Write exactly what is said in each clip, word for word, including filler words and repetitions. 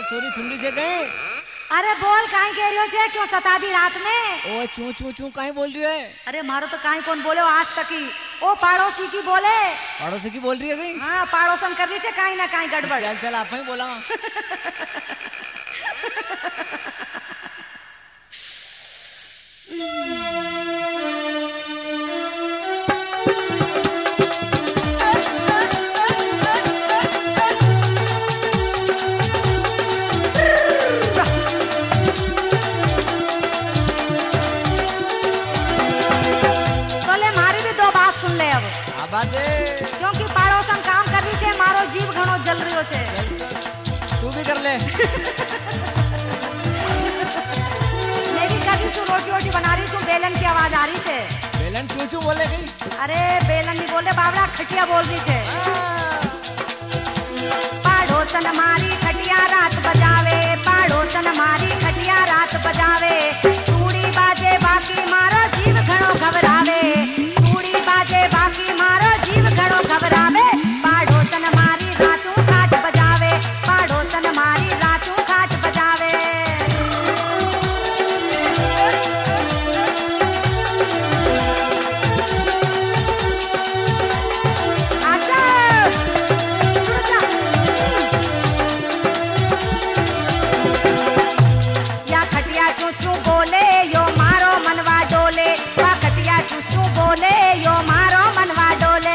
चोरी छुंडी से गए। अरे बोल काई कह रही हो छे, क्यों सता दी रात में? ओ चू चू चू काई बोल रही है? अरे मारो तो काई कौन बोले आज तक ही, ओ पड़ोसी की बोले। पड़ोसी की बोल रही है कहीं? हाँ पड़ोसन कर रही छे काई ना काई गड़बड़। चल चल आप ही बोला। क्योंकि पड़ोसन काम कर रही छे, मारो जीव घणो जल रही छे। तू भी कर ले। मेरी कभी तू रोटी रोटी बना रही, तू बेलन की आवाज आ रही छे। बेलन चू चू बोले गई? अरे बेलन नहीं बोले बावड़ा, खटिया बोल रही छे। पड़ोसन मारी खटिया रात बजावे, पड़ोसन मारी खटिया रात बजावे, चूड़ी बाजे बाकी मारो जीव घणो घबरावे, चूड़ी बाजे बाकी मारो जीव घणो घबरावे, पड़ोसन मारी रातू खाट बजावे, पड़ोसन मारी रातू खाट बजावे। आजा या खटिया चू चू बोले यो मारो मनवा डोले, वा खटिया चू चू बोले यो मारो मनवा डोले।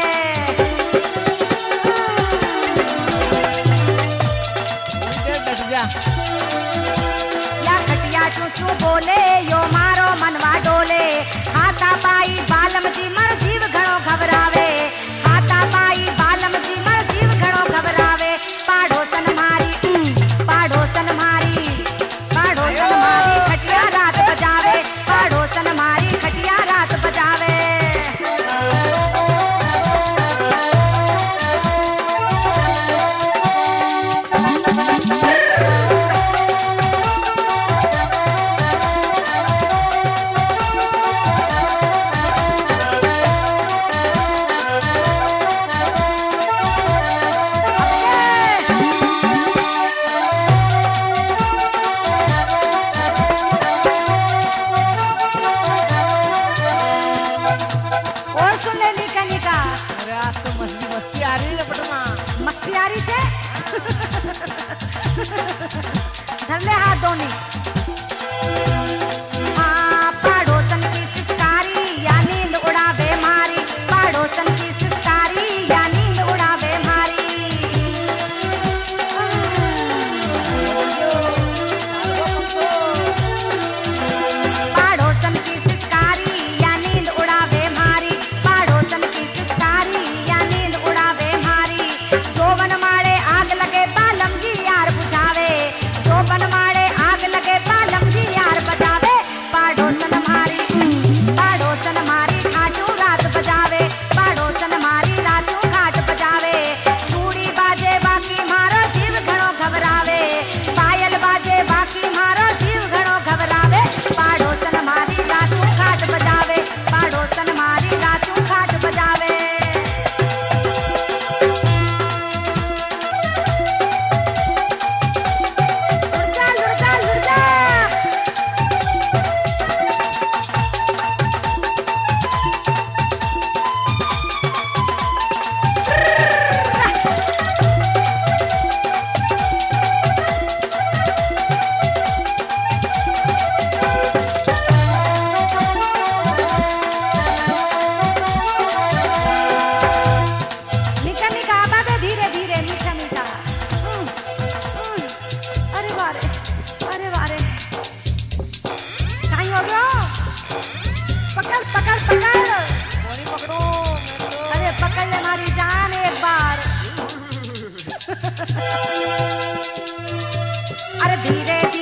या खटिया चू चू बोले यो मारो मनवा डोले, हाथा पाई बालम जी मर जीव घणो घबरावे, हाथा पाई बालम जी मर जीव घणो घबरावे, पड़ोसन मारी पड़ोसन मारी पड़ोसन मारी खटिया रात बजावे, पड़ोसन मारी खटिया रात बजावे। और सुन ले निका निका। अरे आज तो मस्ती मस्ती आ रही है पटना। मस्ती आ रही छे? धर ले हाथ दोनी। हाँ पड़ोसन की सिसकारी या नींद उड़ावे मारी, पड़ोसन की सिसकारी या नींद उड़ावे मारी। पड़ोसन की सिसकारी या नींद उड़ावे मारी, पड़ोसन की सिसकारी या नींद उड़ावे मारी। जोवन मारे आग लगे बालम जी यार बुझावे, जोवन मारे आग लगे बालम जी यार बजावे, पड़ोसन मारी पड़ोसन मारी खाटू रात बजावे, पड़ोसन मारी रातू खाट बजावे, चूड़ी बाजे बाकी मारो जीव घणो घबरावे, पायल बाजे बाकी मारो जीव घणो घबरावे, पड़ोसन मारी रातू खाट बजावे, पड़ोसन मारी रातू खाट बजावे। लुरजा लुरजा लुरजा। निका निका आवाज़ धीरे धीरे मीठा मीठा। हम्म, हम्म, अरे वारे अरे वारे कहीं हो गया? पकड़ पकड़ पकड़। कौन पकड़ो? अरे पकड़ ले हमारी जान एक बार। अरे धीरे